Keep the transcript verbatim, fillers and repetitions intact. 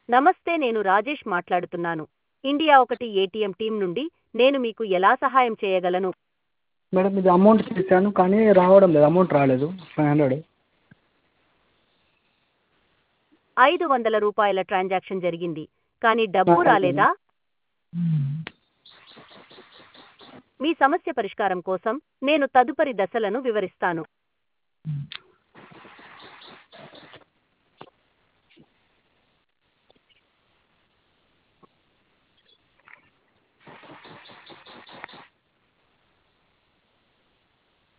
నమస్తే, నేను రాజేష్ మాట్లాడుతున్నాను. ఇండియా ఒకటి ఏటీఎం టీం నుండి. నేను మీకు ఎలా సహాయం చేయగలను? మేడం ఇది అమౌంట్ చేశాను కానీ రావడం లేదు, అమౌంట్ రాలేదు ఫైవ్ హండ్రెడ్. ఐదు వందల రూపాయల ట్రాన్సాక్షన్ జరిగింది, కానీ డబ్బు రాలేదా? మీ సమస్య పరిష్కారం కోసం నేను తదుపరి దశలను వివరిస్తాను.